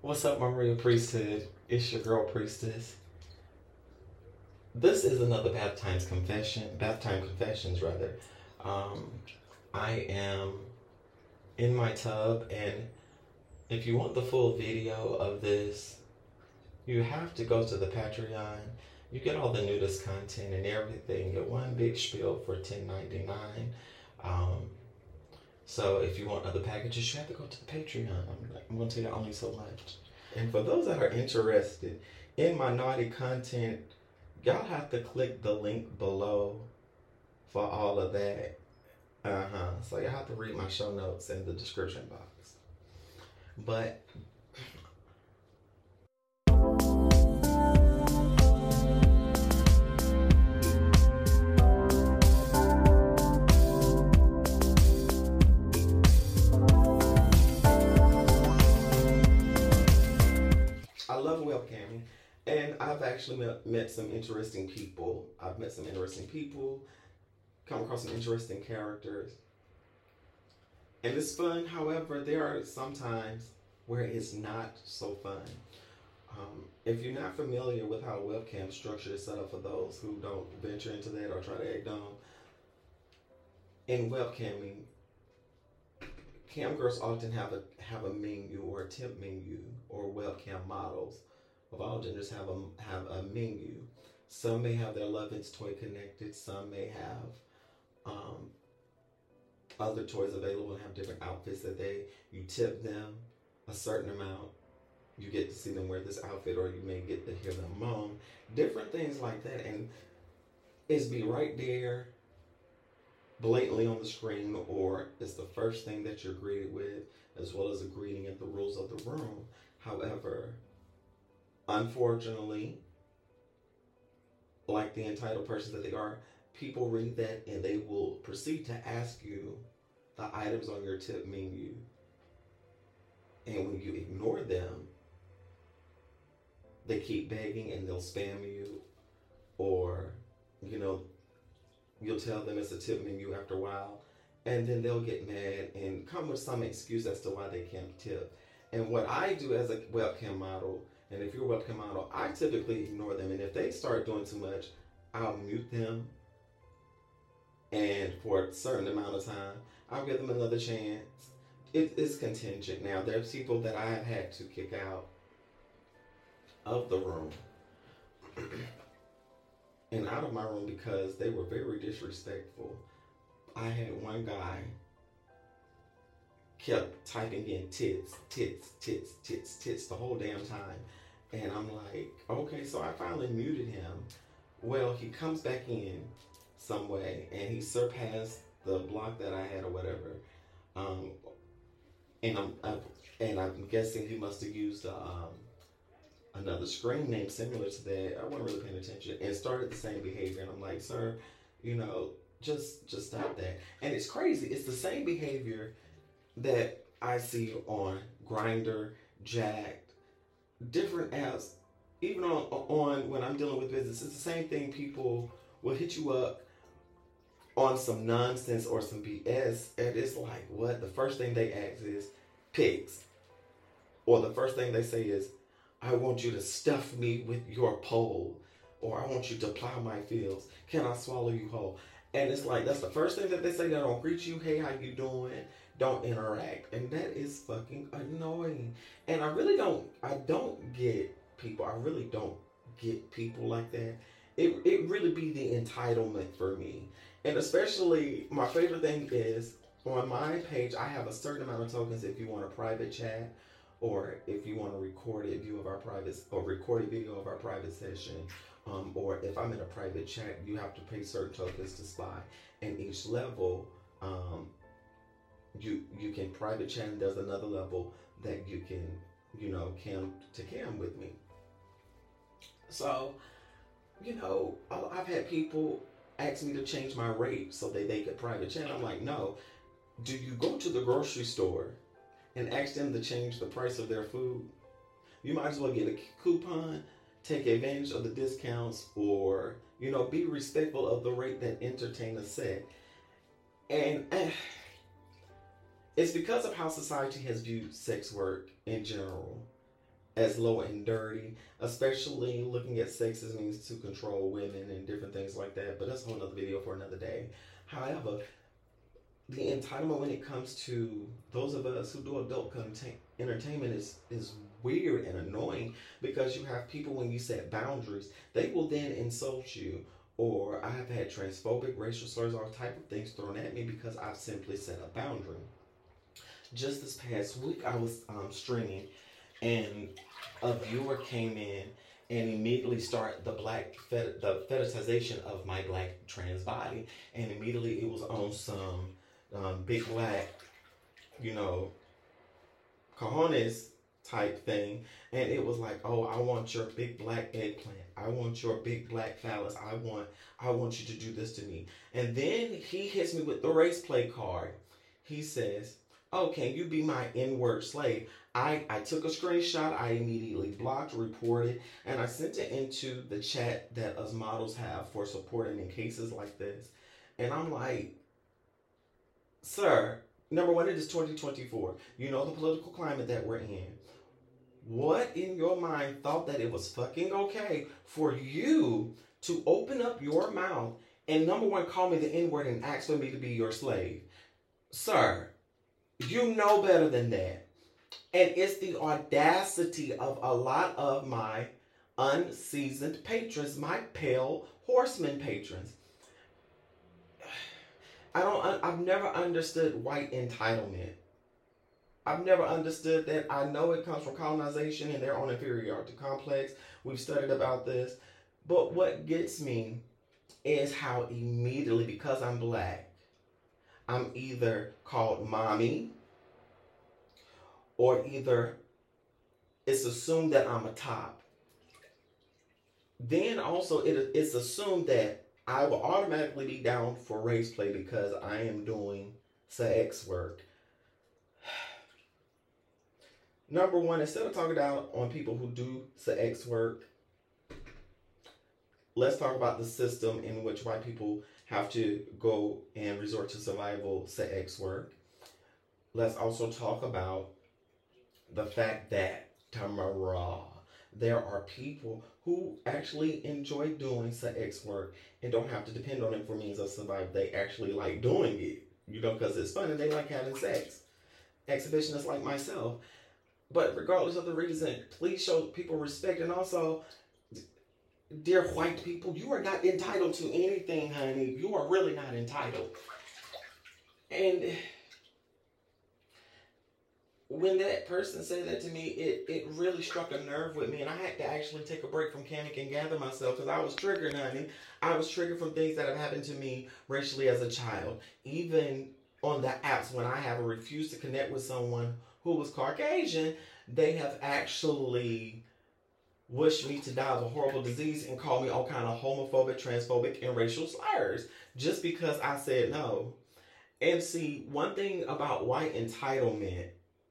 What's up, my real priesthood? It's your girl Priestess. This is another bath time confessions rather. Um, I am in my tub, and if you want the full video of this, you have to go to the Patreon. You get all the nudist content and everything. Get one big spiel for $10.99. Um, so if you want other packages, you have to go to the Patreon. I'm going to tell you only so much. And for those that are interested in my naughty content, y'all have to click the link below for all of that. So you have to read my show notes in the description box. But I love webcamming, and I've actually met some interesting people. Come across some interesting characters, and it's fun. However, there are some times where it's not so fun. If you're not familiar with how webcam structure is set up, for those who don't venture into that or try to act dumb, in webcamming, cam girls often have a menu or a tip menu, or webcam models of all genders have a menu. Some may have their Lovin's toy connected. Some may have other toys available and have different outfits that you tip them a certain amount. You get to see them wear this outfit, or you may get to hear them moan. Different things like that, and it's be right there blatantly on the screen, or it's the first thing that you're greeted with, as well as a greeting at the rules of the room. However, unfortunately, like the entitled persons that they are, people read that and they will proceed to ask you the items on your tip menu. And when you ignore them, they keep begging and they'll spam you, or, you'll tell them it's a tip menu after a while, and then they'll get mad and come with some excuse as to why they can't tip. And what I do as a webcam model, and if you're a webcam model, I typically ignore them. And if they start doing too much, I'll mute them. And for a certain amount of time, I'll give them another chance. It is contingent. Now, there's people that I have had to kick out of the room and out of my room because they were very disrespectful. I had one guy kept typing in tits, tits, tits, tits, tits the whole damn time. And I'm like, okay, so I finally muted him. Well, he comes back in some way, and he surpassed the block that I had or whatever. And I'm guessing he must have used another screen name similar to that. I wasn't really paying attention, and started the same behavior. And I'm like, sir, just stop that. And it's crazy. It's the same behavior that I see on Grindr, Jack'd, different apps, even on when I'm dealing with business. It's the same thing. People will hit you up on some nonsense or some BS, and it's like, what? The first thing they ask is pigs, or the first thing they say is, I want you to stuff me with your pole, or I want you to plow my fields. Can I swallow you whole? And it's like, that's the first thing that they say. They don't greet you. Hey, how you doing? Don't interact. And that is fucking annoying. And I don't get people. I really don't get people like that. It really be the entitlement for me. And especially, my favorite thing is, on my page, I have a certain amount of tokens if you want a private chat, or if you want a recorded view of our private, or recorded video of our private session, or if I'm in a private chat, you have to pay certain tokens to spy. And each level, you can private chat, and there's another level that you can, cam to cam with me. So, I've had people ask me to change my rate so that they could private chat. I'm like, no. Do you go to the grocery store and ask them to change the price of their food? You might as well get a coupon, take advantage of the discounts, or, be respectful of the rate that entertainers set. And it's because of how society has viewed sex work in general. as low and dirty, especially looking at sex as means to control women and different things like that. But that's a whole other video for another day. However, the entitlement when it comes to those of us who do adult entertainment is weird and annoying, because you have people, when you set boundaries, they will then insult you. Or I have had transphobic, racial slurs, all type of things thrown at me because I've simply set a boundary. Just this past week, I was streaming, and a viewer came in and immediately started the fetishization of my black trans body, and immediately it was on some big black, you know, cojones type thing, and it was like, oh, I want your big black eggplant, I want your big black phallus, I want you to do this to me. And then he hits me with the race play card. He says, oh, can you be my N-word slave? I took a screenshot, I immediately blocked, reported, and I sent it into the chat that us models have for supporting in cases like this. And I'm like, sir, number one, it is 2024. You know the political climate that we're in. What in your mind thought that it was fucking okay for you to open up your mouth and, number one, call me the N-word and ask for me to be your slave? Sir, you know better than that. And it's the audacity of a lot of my unseasoned patrons, my pale horseman patrons. I've never understood white entitlement. I've never understood that. I know it comes from colonization and their own inferiority complex. We've studied about this. But what gets me is how immediately, because I'm black, I'm either called mommy, or either it's assumed that I'm a top. Then also it's assumed that I will automatically be down for race play because I am doing sex work. Number one, instead of talking down on people who do sex work, let's talk about the system in which white people have to go and resort to survival sex work. Let's also talk about the fact that, Tamara, there are people who actually enjoy doing sex work and don't have to depend on it for means of survival. They actually like doing it, you know, because it's fun and they like having sex. Exhibitionists like myself. But regardless of the reason, please show people respect. And also, dear white people, you are not entitled to anything, honey. You are really not entitled. And when that person said that to me, it really struck a nerve with me. And I had to actually take a break from Kamek and gather myself, because I was triggered, honey. I was triggered from things that have happened to me racially as a child. Even on the apps, when I have refused to connect with someone who was Caucasian, they have actually wished me to die of a horrible disease and called me all kind of homophobic, transphobic, and racial slurs just because I said no. And see, one thing about white entitlement,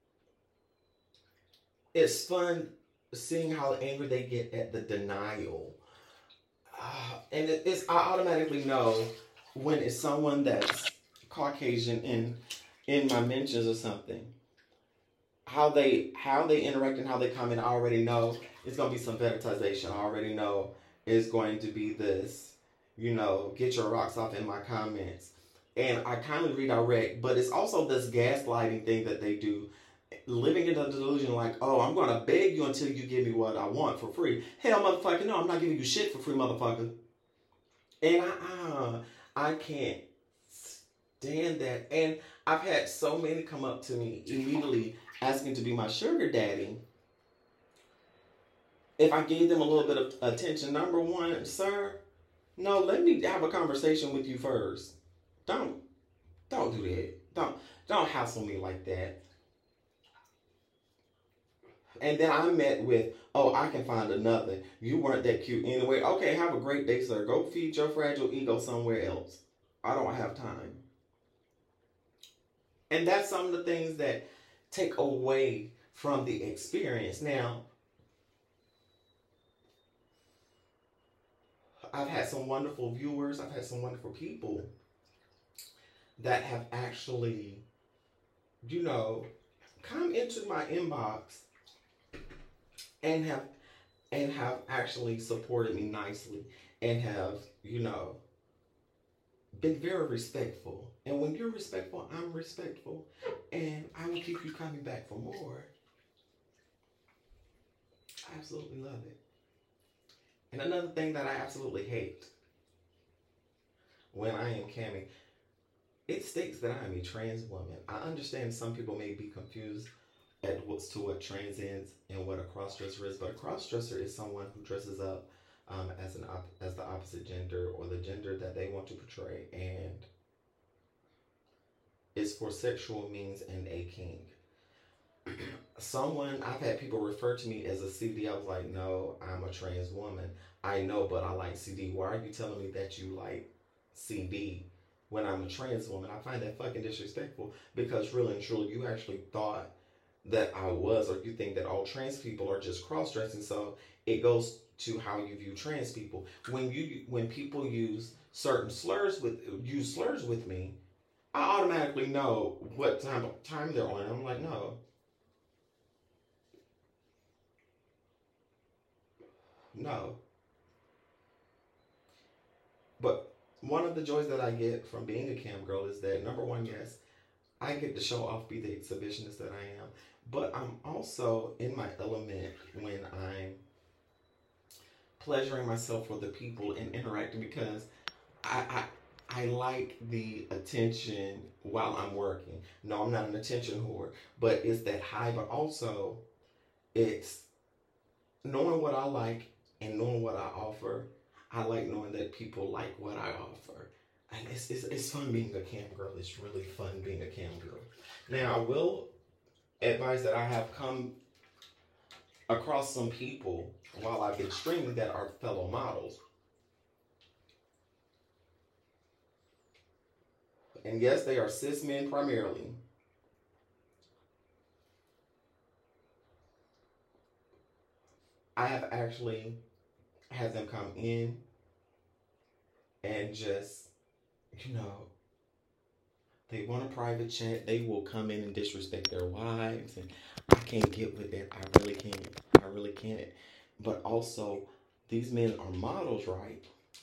it's fun seeing how angry they get at the denial. And I automatically know when it's someone that's Caucasian in my mentions or something. How they interact and how they comment, I already know it's going to be some fetishization. I already know it's going to be this, you know, get your rocks off in my comments. And I kindly redirect, but it's also this gaslighting thing that they do. Living in a delusion like, oh, I'm going to beg you until you give me what I want for free. Hell, motherfucker, no, I'm not giving you shit for free, motherfucker. And I can't stand that. And I've had so many come up to me immediately asking to be my sugar daddy. If I gave them a little bit of attention, number one, sir, no, let me have a conversation with you first. Don't do that. Don't hassle me like that. And then I met with, oh, I can find another. You weren't that cute anyway. Okay, have a great day, sir. Go feed your fragile ego somewhere else. I don't have time. And that's some of the things that take away from the experience. Now, I've had some wonderful viewers. I've had some wonderful people that have actually, you know, come into my inbox and have actually supported me nicely and have, been very respectful. And when you're respectful, I'm respectful. And I will keep you coming back for more. I absolutely love it. And another thing that I absolutely hate when I am camming, it states that I am a trans woman. I understand some people may be confused to what trans is and what a crossdresser is, but a crossdresser is someone who dresses up as the opposite gender or the gender that they want to portray, and is for sexual means and a king. I've had people refer to me as a CD. I was like, no, I'm a trans woman. I know, but I like CD. Why are you telling me that you like CD when I'm a trans woman? I find that fucking disrespectful, because really and truly, you actually thought that I was, or you think that all trans people are just cross-dressing. So it goes to how you view trans people. When people use certain slurs with me, I automatically know what time they're on. I'm like, no. No. But one of the joys that I get from being a cam girl is that, number one, yes, I get to show off, be the exhibitionist that I am. But I'm also in my element when I'm pleasuring myself for the people and interacting, because I like the attention while I'm working. No, I'm not an attention whore, but it's that high. But also, it's knowing what I like and knowing what I offer. I like knowing that people like what I offer. And it's fun being a cam girl. It's really fun being a cam girl. Now, I will advise that I have come across some people while I've been streaming that are fellow models. And yes, they are cis men primarily. I have actually had them come in and just, they want a private chat. They will come in and disrespect their wives, and I can't get with that. I really can't. I really can't. But also, these men are models, right?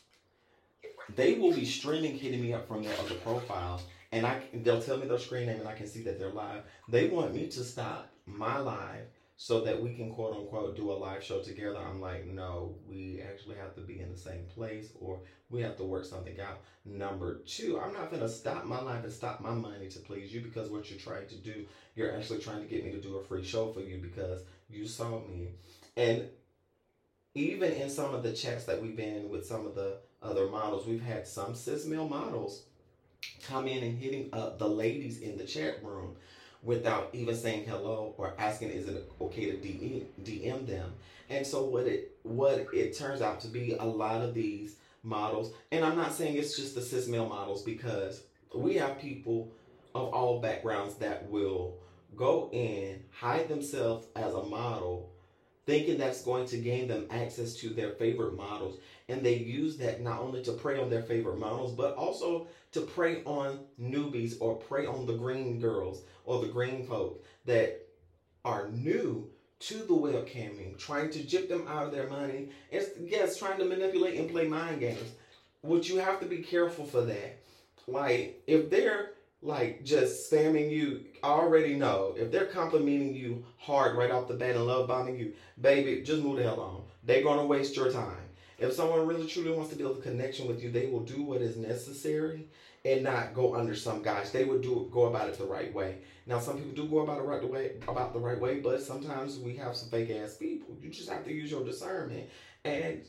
They will be streaming, hitting me up from their other profiles, and they'll tell me their screen name, and I can see that they're live. They want me to stop my live so that we can, quote unquote, do a live show together. I'm like, no, we actually have to be in the same place, or we have to work something out. Number two, I'm not going to stop my life and stop my money to please you, because what you're trying to do, you're actually trying to get me to do a free show for you because you saw me. And even in some of the chats that we've been in with some of the other models, we've had some cis male models come in and hitting up the ladies in the chat room without even saying hello or asking, is it okay to DM them? And so what it turns out to be, a lot of these models, and I'm not saying it's just the cis male models, because we have people of all backgrounds that will go in, hide themselves as a model, thinking that's going to gain them access to their favorite models. And they use that not only to prey on their favorite models, but also to prey on newbies or prey on the green girls or the green folk that are new to the webcamming, trying to jip them out of their money. It's, yes, trying to manipulate and play mind games. Which you have to be careful for that. Like, if they're like just spamming you, I already know. If they're complimenting you hard right off the bat and love bombing you, baby, just move the hell on. They're going to waste your time. If someone really truly wants to build a connection with you, they will do what is necessary and not go under some guys. They would go about it the right way. Now, some people do go about the right way, but sometimes we have some fake ass people. You just have to use your discernment. And,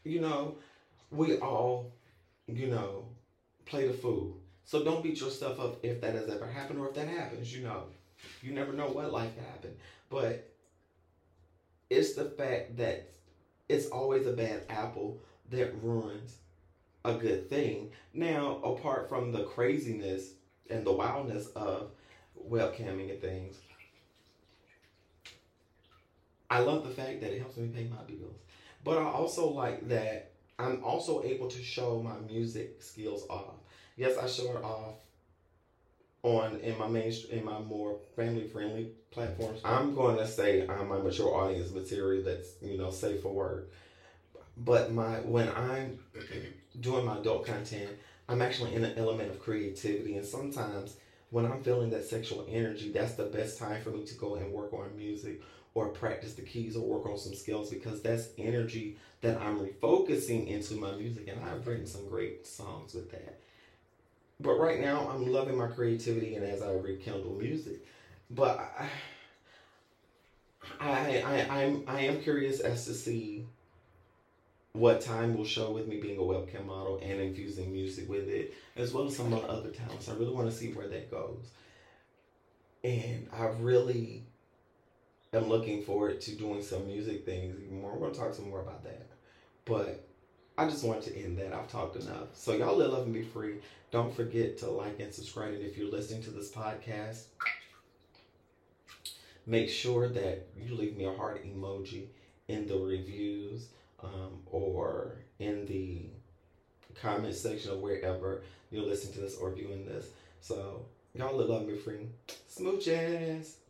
we all, play the fool. So don't beat yourself up if that has ever happened, or if that happens, You never know what life happened. But it's the fact that it's always a bad apple that ruins a good thing. Now, apart from the craziness and the wildness of webcamming and things, I love the fact that it helps me pay my bills. But I also like that I'm also able to show my music skills off. Yes, I show it off on in my more family friendly platforms. I'm going to say I'm my mature audience material that's safe for work. But when I'm doing my adult content, I'm actually in an element of creativity, and sometimes when I'm feeling that sexual energy, that's the best time for me to go and work on music or practice the keys or work on some skills, because that's energy that I'm refocusing into my music, and I've written some great songs with that. But right now, I'm loving my creativity, and as I rekindle music, but I am curious as to see what time will show with me being a webcam model and infusing music with it, as well as some of the other talents. I really want to see where that goes. And I really am looking forward to doing some music things even more. We're going to talk some more about that. But I just wanted to end that. I've talked enough. So y'all live, love, and be free. Don't forget to like and subscribe. And if you're listening to this podcast, make sure that you leave me a heart emoji in the reviews, or in the comment section of wherever you're listening to this or viewing this. So y'all live, love, and be free. Smooches.